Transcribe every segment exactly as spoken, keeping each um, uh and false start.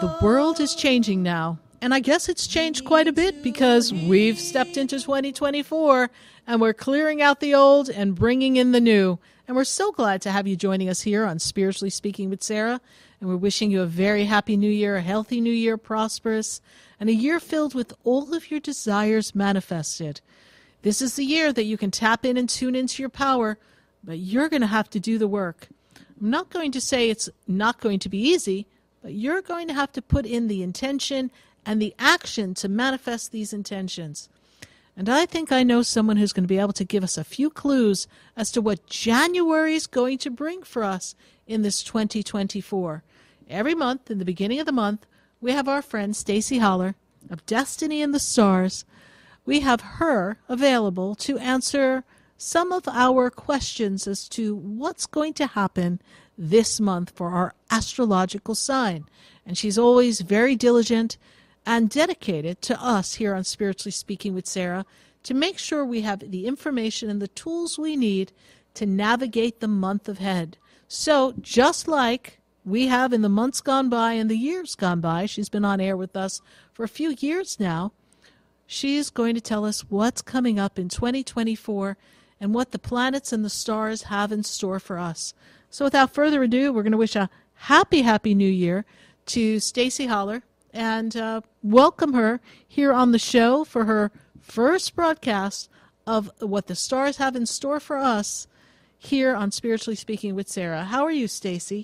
The world is changing now, and I guess it's changed quite a bit because we've stepped into twenty twenty-four and we're clearing out the old and bringing in the new. And we're so glad to have you joining us here on Spiritually Speaking with Sarah. And we're wishing you a very happy new year, a healthy new year, prosperous, and a year filled with all of your desires manifested. This is the year that you can tap in and tune into your power, but you're going to have to do the work. I'm not going to say it's not going to be easy, but you're going to have to put in the intention and the action to manifest these intentions. And I think I know someone who's going to be able to give us a few clues as to what January is going to bring for us in this twenty twenty-four. Every month, in the beginning of the month, we have our friend Stacy Holler of Destiny in the Stars. We have her available to answer some of our questions as to what's going to happen this month for our astrological sign. And she's always very diligent and dedicated to us here on Spiritually Speaking with Sarah to make sure we have the information and the tools we need to navigate the month ahead. So just like we have in the months gone by and the years gone by, she's been on air with us for a few years now, she's going to tell us what's coming up in twenty twenty-four and what the planets and the stars have in store for us. So without further ado, we're going to wish a happy, happy new year to Stacy Holler and uh, welcome her here on the show for her first broadcast of what the stars have in store for us here on Spiritually Speaking with Sarah. How are you, Stacy?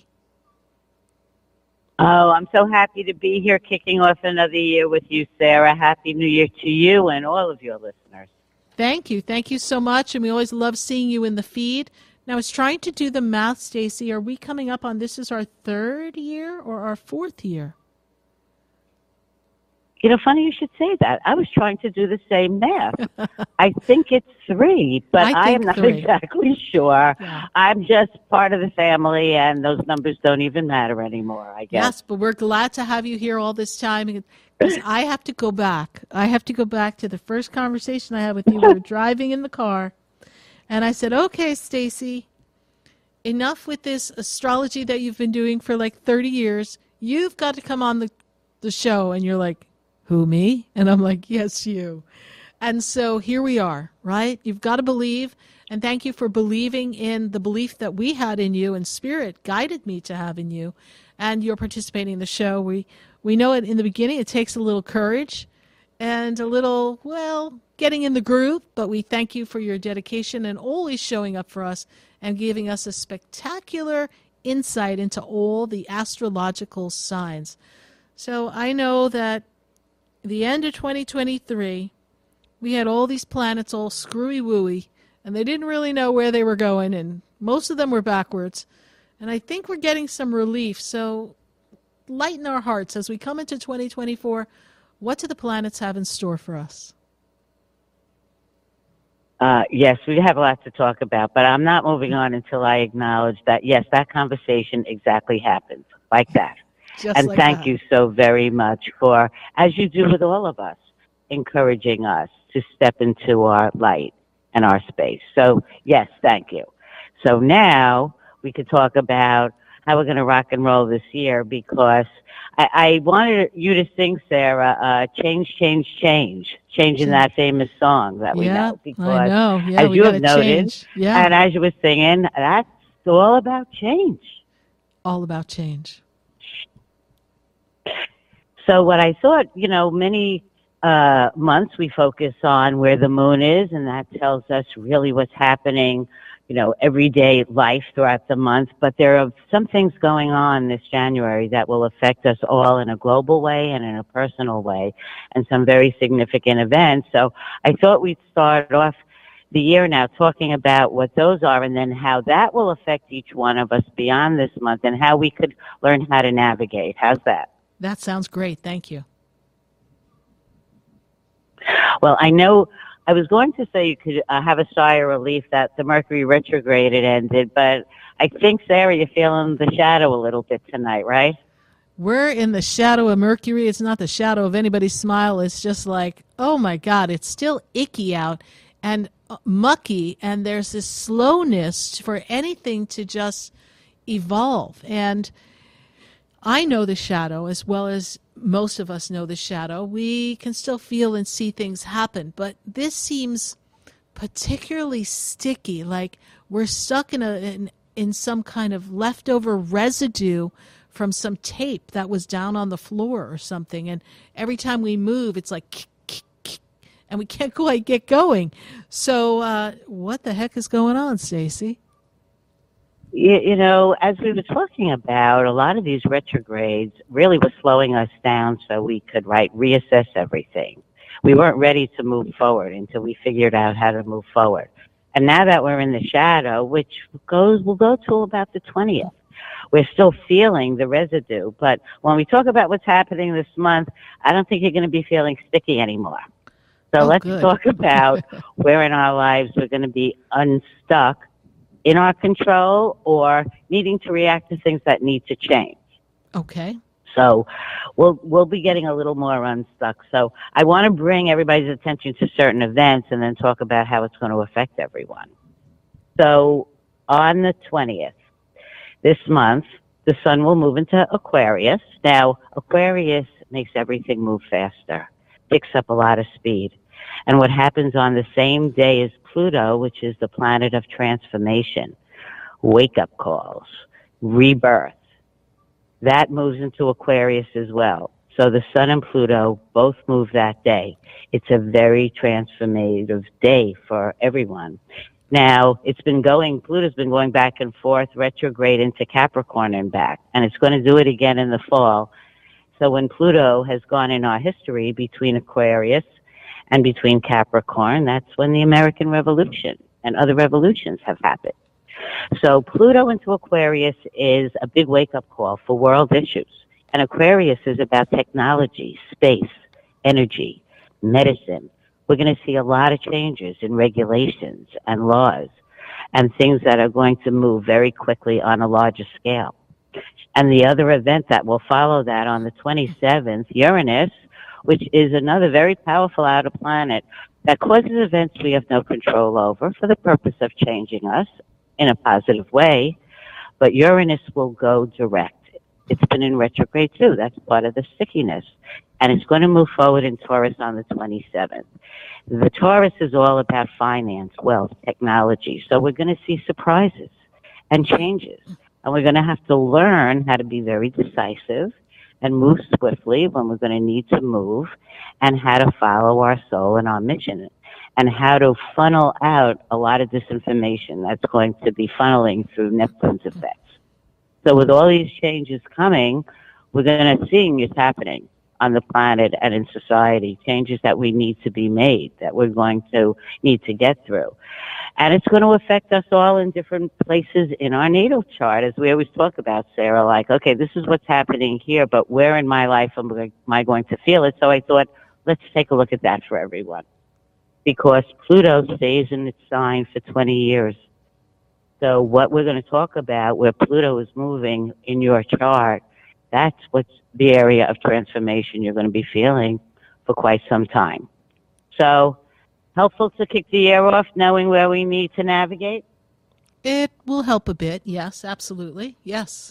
Oh, I'm so happy to be here kicking off another year with you, Sarah. Happy New Year to you and all of your listeners. Thank you. Thank you so much. And we always love seeing you in the feed. Now, I was trying to do the math, Stacy. Are we coming up on this is our third year or our fourth year? You know, funny you should say that. I was trying to do the same math. I think it's three, but I, I am not three. exactly sure. Yeah. I'm just part of the family, and those numbers don't even matter anymore, I guess. Yes, but we're glad to have you here all this time because I have to go back. I have to go back to the first conversation I had with you. We were driving in the car, and I said, okay, Stacy, enough with this astrology that you've been doing for like thirty years. You've got to come on the, the show, and you're like, who, me? And I'm like, yes, you. And so here we are, right? You've got to believe, and thank you for believing in the belief that we had in you, and Spirit guided me to have in you, and you're participating in the show. We we know it in the beginning, it takes a little courage and a little, well, getting in the groove, but we thank you for your dedication and always showing up for us and giving us a spectacular insight into all the astrological signs. So I know that the end of twenty twenty-three, we had all these planets all screwy-wooey, and they didn't really know where they were going, and most of them were backwards. And I think we're getting some relief, so lighten our hearts as we come into twenty twenty-four. What do the planets have in store for us? Uh, yes, we have a lot to talk about, but I'm not moving on until I acknowledge that, yes, that conversation exactly happened, like that. Just and like thank that. you so very much for, as you do with all of us, encouraging us to step into our light and our space. So, yes, thank you. So now we could talk about how we're going to rock and roll this year because I, I wanted you to sing, Sarah, uh, Change, Change, Change, changing that famous song that we yeah, know. Because I know. Yeah, as we you have noted, change. Yeah. and as you were singing, that's all about change. All about change. So what I thought, you know, many uh, months we focus on where the moon is, and that tells us really what's happening, you know, everyday life throughout the month. But there are some things going on this January that will affect us all in a global way and in a personal way, and some very significant events. So I thought we'd start off the year now talking about what those are and then how that will affect each one of us beyond this month and how we could learn how to navigate. How's that? That sounds great. Thank you. Well, I know I was going to say you could uh, have a sigh of relief that the Mercury retrograde had ended, but I think, Sarah, you're feeling the shadow a little bit tonight, right? We're in the shadow of Mercury. It's not the shadow of anybody's smile. It's just like, oh, my God, it's still icky out and uh, mucky, and there's this slowness for anything to just evolve. And I know the shadow as well as most of us know the shadow. We can still feel and see things happen, but this seems particularly sticky, like we're stuck in a in, in some kind of leftover residue from some tape that was down on the floor or something, and every time we move it's like kick, kick, kick, and we can't quite get going. So uh, what the heck is going on, Stacy? You, you know, as we were talking about, a lot of these retrogrades really were slowing us down so we could, right, reassess everything. We weren't ready to move forward until we figured out how to move forward. And now that we're in the shadow, which goes, will go till about the twentieth, we're still feeling the residue. But when we talk about what's happening this month, I don't think you're going to be feeling sticky anymore. So oh, let's good. talk about where in our lives we're going to be unstuck in our control or needing to react to things that need to change. Okay. So we'll we'll be getting a little more unstuck. So I want to bring everybody's attention to certain events and then talk about how it's going to affect everyone. So on the twentieth, this month, the sun will move into Aquarius. Now, Aquarius makes everything move faster, picks up a lot of speed. And what happens on the same day as Pluto, which is the planet of transformation, wake-up calls, rebirth, that moves into Aquarius as well. So the sun and Pluto both move that day. It's a very transformative day for everyone. Now, it's been going, Pluto's been going back and forth, retrograde into Capricorn and back, and it's going to do it again in the fall. So when Pluto has gone in our history between Aquarius and between Capricorn, that's when the American Revolution and other revolutions have happened. So Pluto into Aquarius is a big wake-up call for world issues. And Aquarius is about technology, space, energy, medicine. We're going to see a lot of changes in regulations and laws and things that are going to move very quickly on a larger scale. And the other event that will follow that on the twenty-seventh, Uranus, which is another very powerful outer planet that causes events we have no control over for the purpose of changing us in a positive way. But Uranus will go direct. It's been in retrograde too. That's part of the stickiness. And it's going to move forward in Taurus on the twenty-seventh. The Taurus is all about finance, wealth, technology. So we're going to see surprises and changes. And we're going to have to learn how to be very decisive and move swiftly when we're going to need to move, and how to follow our soul and our mission, and how to funnel out a lot of disinformation that's going to be funneling through Neptune's effects. So with all these changes coming, we're going to see it's happening on the planet and in society, changes that we need to be made, that we're going to need to get through. And it's going to affect us all in different places in our natal chart, as we always talk about, Sarah, like, okay, this is what's happening here, but where in my life am I going to feel it? So I thought, let's take a look at that for everyone. Because Pluto stays in its sign for twenty years. So what we're going to talk about, where Pluto is moving in your chart, that's what's the area of transformation you're going to be feeling for quite some time. So, helpful to kick the year off knowing where we need to navigate? It will help a bit, yes, absolutely, yes.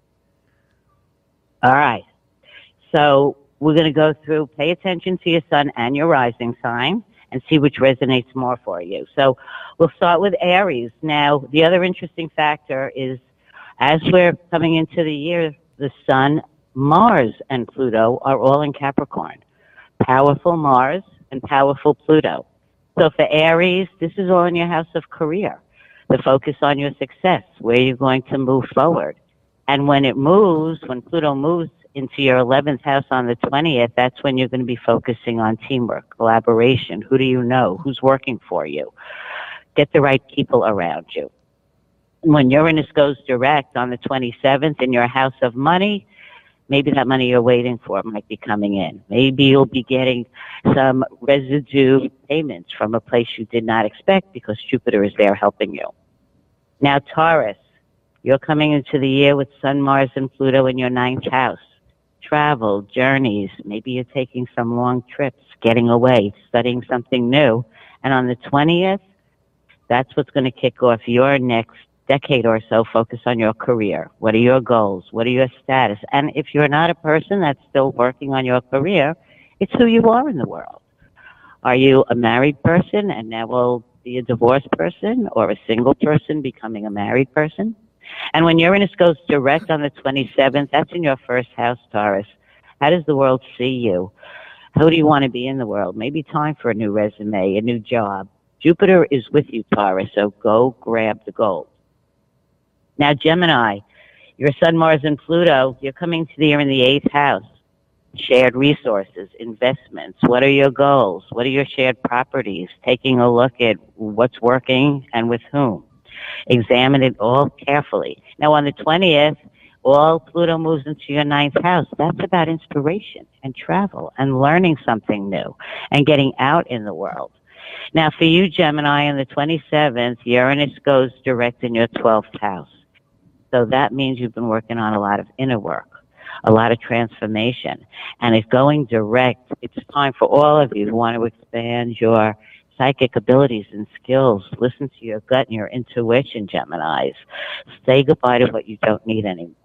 All right. So, we're going to go through, pay attention to your sun and your rising sign and see which resonates more for you. So, we'll start with Aries. Now, the other interesting factor is, as we're coming into the year, the sun, Mars, and Pluto are all in Capricorn. Powerful Mars and powerful Pluto. So for Aries, this is all in your house of career. The focus on your success, where you're going to move forward. And when it moves, when Pluto moves into your eleventh house on the twentieth, that's when you're going to be focusing on teamwork, collaboration. Who do you know? Who's working for you? Get the right people around you. When Uranus goes direct on the twenty-seventh in your house of money, maybe that money you're waiting for might be coming in. Maybe you'll be getting some residue payments from a place you did not expect because Jupiter is there helping you. Now, Taurus, you're coming into the year with Sun, Mars, and Pluto in your ninth house. Travel, journeys, maybe you're taking some long trips, getting away, studying something new. And on the twentieth, that's what's going to kick off your next decade or so focus on your career. What are your goals? What are your status? And if you're not a person that's still working on your career, it's who you are in the world. Are you a married person and now will be a divorced person, or a single person becoming a married person? And when Uranus goes direct on the twenty-seventh, that's in your first house, Taurus. How does the world see you? Who do you want to be in the world? Maybe time for a new resume, a new job. Jupiter is with you, Taurus, so go grab the gold. Now, Gemini, your Sun, Mars, and Pluto, you're coming to the year in the eighth house. Shared resources, investments. What are your goals? What are your shared properties? Taking a look at what's working and with whom. Examine it all carefully. Now, on the twentieth, all Pluto moves into your ninth house. That's about inspiration and travel and learning something new and getting out in the world. Now, for you, Gemini, on the twenty-seventh, Uranus goes direct in your twelfth house. So that means you've been working on a lot of inner work, a lot of transformation. And it's going direct. It's time for all of you who want to expand your psychic abilities and skills. Listen to your gut and your intuition, Geminis. Say goodbye to what you don't need anymore.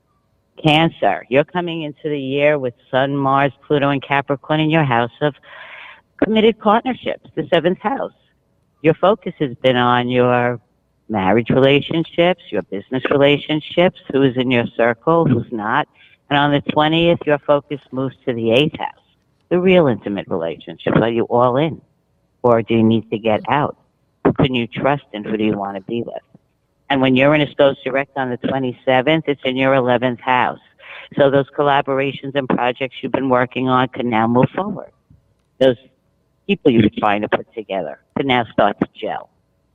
Cancer, you're coming into the year with Sun, Mars, Pluto, and Capricorn in your house of committed partnerships, the seventh house. Your focus has been on your marriage relationships, your business relationships, who is in your circle, who's not. And on the twentieth, your focus moves to the eighth house, the real intimate relationships. Are you all in? Or do you need to get out? Who can you trust and who do you want to be with? And when Uranus goes direct on the twenty-seventh, it's in your eleventh house. So those collaborations and projects you've been working on can now move forward. Those people you've been trying to put together can now start to gel.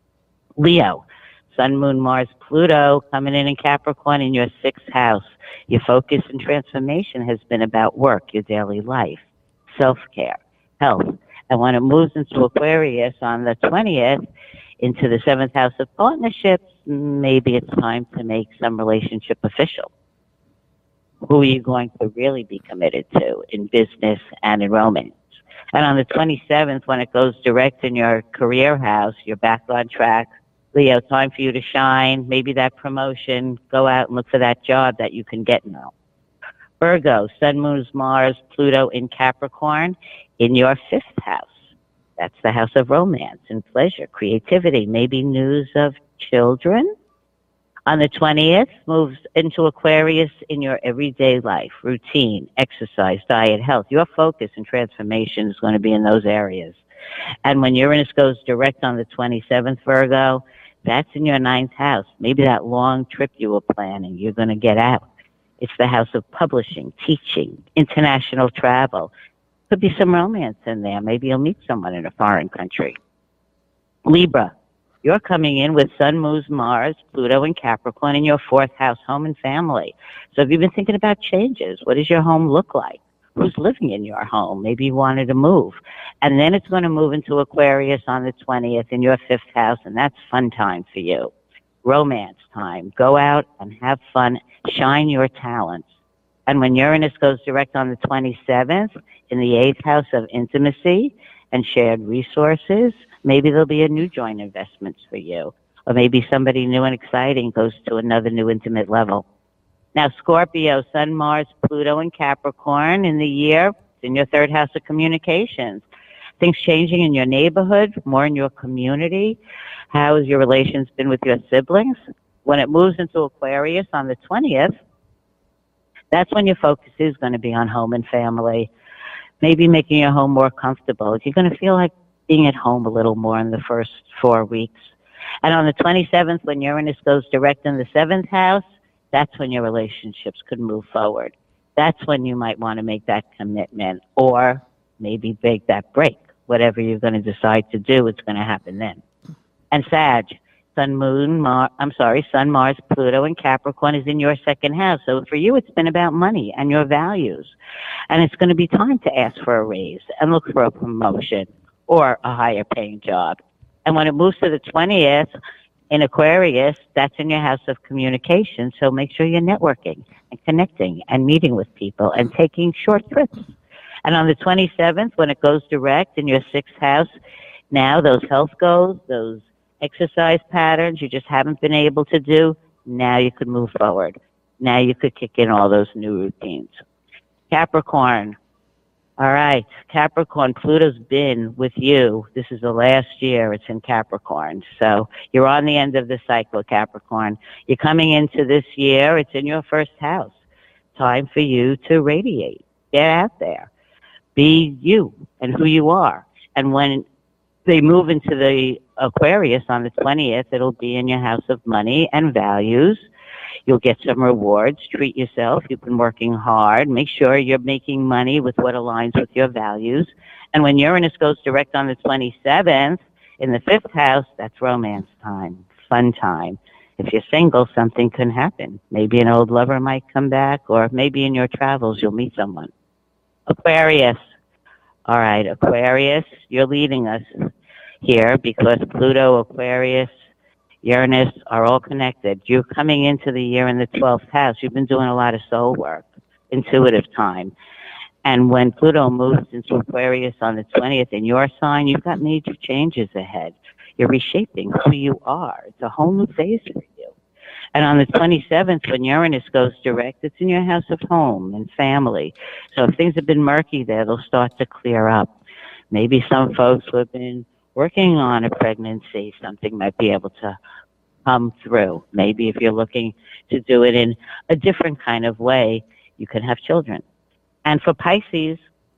Leo, Sun, Moon, Mars, Pluto coming in in Capricorn in your sixth house. Your focus and transformation has been about work, your daily life, self-care, health. And when it moves into Aquarius on the twentieth, into the seventh house of partnerships, maybe it's time to make some relationship official. Who are you going to really be committed to in business and in romance? And on the twenty-seventh, when it goes direct in your career house, you're back on track. Leo, time for you to shine. Maybe that promotion. Go out and look for that job that you can get now. Virgo, Sun, Moon, Mars, Pluto in Capricorn in your fifth house. That's the house of romance and pleasure, creativity, maybe news of children. On the twentieth, moves into Aquarius in your everyday life, routine, exercise, diet, health. Your focus and transformation is going to be in those areas. And when Uranus goes direct on the twenty-seventh, Virgo, that's in your ninth house. Maybe that long trip you were planning, you're going to get out. It's the house of publishing, teaching, international travel. Could be some romance in there. Maybe you'll meet someone in a foreign country. Libra, you're coming in with Sun, Moon, Mars, Pluto, and Capricorn in your fourth house, home and family. So if you've been thinking about changes, what does your home look like? Who's living in your home? Maybe you wanted to move. And then it's going to move into Aquarius on the twentieth in your fifth house, and that's fun time for you. Romance time. Go out and have fun. Shine your talents. And when Uranus goes direct on the twenty-seventh, in the eighth house of intimacy and shared resources, maybe there'll be a new joint investments for you. Or maybe somebody new and exciting goes to another new intimate level. Now, Scorpio, Sun, Mars, Pluto, and Capricorn in the year, in your third house of communications. Things changing in your neighborhood, more in your community. How has your relations been with your siblings? When it moves into Aquarius on the twentieth, that's when your focus is going to be on home and family. Maybe making your home more comfortable. You're going to feel like being at home a little more in the first four weeks. And on the twenty-seventh, when Uranus goes direct in the seventh house, that's when your relationships could move forward. That's when you might want to make that commitment or maybe take that break. Whatever you're going to decide to do, it's going to happen then. And Sag, Sun, Moon, Mar- I'm sorry, Sun, Mars, Pluto, and Capricorn is in your second house. So for you, it's been about money and your values. And it's going to be time to ask for a raise and look for a promotion or a higher paying job. And when it moves to the twentieth, in Aquarius, that's in your house of communication, so make sure you're networking and connecting and meeting with people and taking short trips. And on the twenty-seventh, when it goes direct in your sixth house, now those health goals, those exercise patterns you just haven't been able to do, now you could move forward. Now you could kick in all those new routines. Capricorn. All right, Capricorn, Pluto's been with you. This is the last year it's in Capricorn. So you're on the end of the cycle, Capricorn. You're coming into this year. It's in your first house. Time for you to radiate. Get out there. Be you and who you are. And when they move into the Aquarius on the twentieth, it'll be in your house of money and values. You'll get some rewards. Treat yourself. You've been working hard. Make sure you're making money with what aligns with your values. And when Uranus goes direct on the twenty-seventh in the fifth house, that's romance time, fun time. If you're single, something can happen. Maybe an old lover might come back, or maybe in your travels you'll meet someone. Aquarius. All right, Aquarius, you're leading us here because Pluto, Aquarius, Uranus are all connected. You're coming into the year in the twelfth house. You've been doing a lot of soul work, intuitive time. And when Pluto moves into Aquarius on the twentieth in your sign, you've got major changes ahead. You're reshaping who you are. It's a whole new phase for you. And on the twenty-seventh, when Uranus goes direct, it's in your house of home and family. So if things have been murky there, they'll start to clear up. Maybe some folks who have been working on a pregnancy, something might be able to come through. Maybe if you're looking to do it in a different kind of way, you can have children. And for Pisces,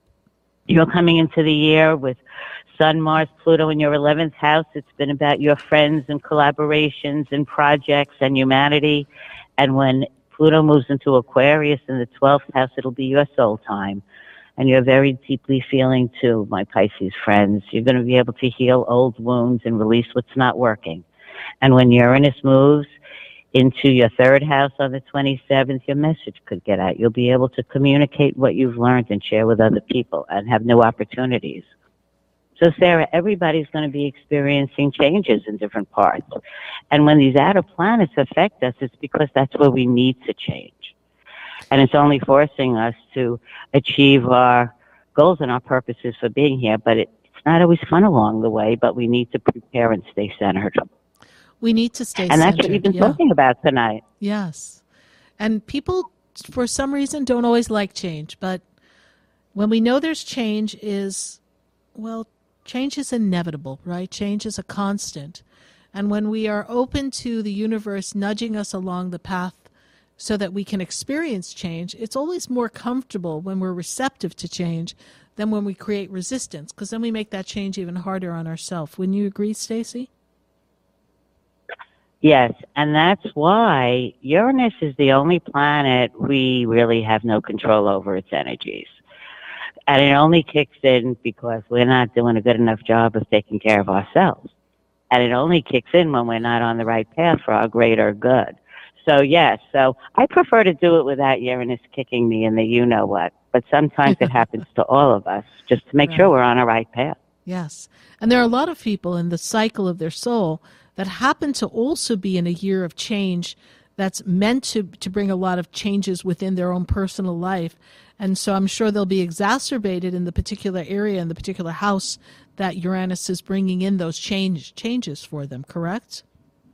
you're coming into the year with Sun, Mars, Pluto in your eleventh house. It's been about your friends and collaborations and projects and humanity. And when Pluto moves into Aquarius in the twelfth house, it'll be your soul time. And you're very deeply feeling too, my Pisces friends. You're going to be able to heal old wounds and release what's not working. And when Uranus moves into your third house on the twenty-seventh, your message could get out. You'll be able to communicate what you've learned and share with other people and have new opportunities. So, Sarah, everybody's going to be experiencing changes in different parts. And when these outer planets affect us, it's because that's where we need to change. And it's only forcing us to achieve our goals and our purposes for being here. But it, it's not always fun along the way, but we need to prepare and stay centered. We need to stay and centered. And that's what you've been yeah. talking about tonight. Yes. And people, for some reason, don't always like change. But when we know there's change is, well, change is inevitable, right? Change is a constant. And when we are open to the universe nudging us along the path so that we can experience change, it's always more comfortable when we're receptive to change than when we create resistance, because then we make that change even harder on ourselves. Wouldn't you agree, Stacey? Yes, and that's why Uranus is the only planet we really have no control over its energies. And it only kicks in because we're not doing a good enough job of taking care of ourselves. And it only kicks in when we're not on the right path for our greater good. So, yes, so I prefer to do it without Uranus kicking me in the you-know-what. But sometimes it happens to all of us, just to make right. sure we're on a right path. Yes. And there are a lot of people in the cycle of their soul that happen to also be in a year of change that's meant to, to bring a lot of changes within their own personal life. And so I'm sure they'll be exacerbated in the particular area, in the particular house that Uranus is bringing in those change, changes for them, correct?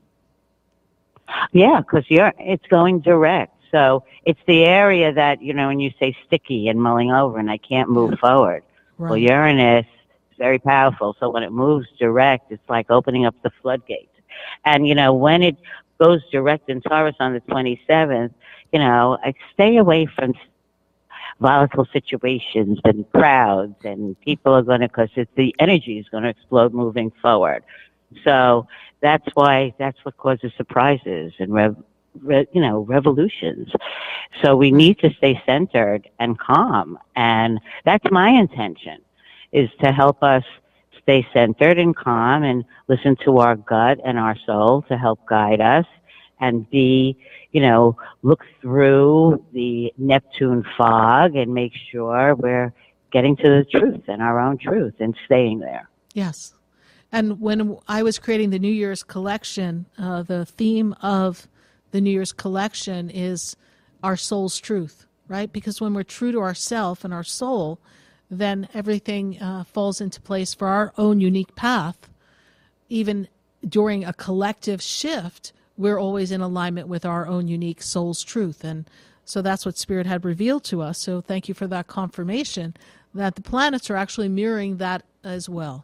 Yeah, because you're it's going direct. So it's the area that, you know, when you say sticky and mulling over and I can't move forward. Right. Well, Uranus is very powerful. So when it moves direct, it's like opening up the floodgates. And, you know, when it goes direct in Taurus on the twenty-seventh, you know, I stay away from volatile situations and crowds, and people are going to, because the energy is going to explode moving forward. So that's why, that's what causes surprises and, rev, re, you know, revolutions. So we need to stay centered and calm. And that's my intention, is to help us stay centered and calm and listen to our gut and our soul to help guide us and be, you know, look through the Neptune fog and make sure we're getting to the truth and our own truth and staying there. Yes. And when I was creating the New Year's collection, uh, the theme of the New Year's collection is our soul's truth, right? Because when we're true to ourself and our soul, then everything uh, falls into place for our own unique path, even during a collective shift, we're always in alignment with our own unique soul's truth. And so that's what Spirit had revealed to us. So thank you for that confirmation that the planets are actually mirroring that as well.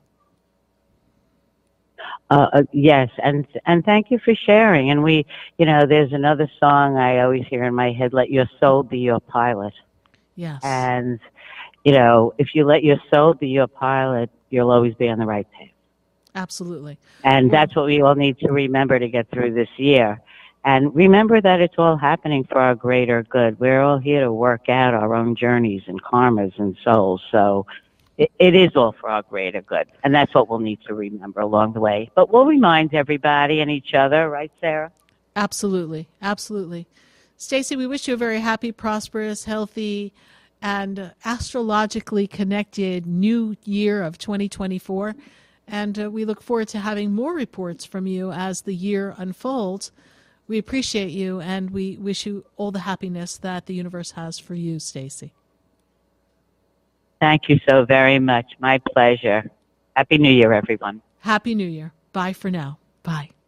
Uh, uh, yes, and and thank you for sharing. And we, you know, there's another song I always hear in my head, "Let your soul be your pilot." Yes. And, you know, if you let your soul be your pilot, you'll always be on the right path. Absolutely. And well, that's what we all need to remember to get through this year. And remember that it's all happening for our greater good. We're all here to work out our own journeys and karmas and souls. So it, it is all for our greater good. And that's what we'll need to remember along the way. But we'll remind everybody and each other, right, Sarah? Absolutely. Absolutely. Stacey, we wish you a very happy, prosperous, healthy, and astrologically connected new year of twenty twenty-four. And uh, we look forward to having more reports from you as the year unfolds. We appreciate you, and we wish you all the happiness that the universe has for you, Stacey. Thank you so very much. My pleasure. Happy New Year, everyone. Happy New Year. Bye for now. Bye.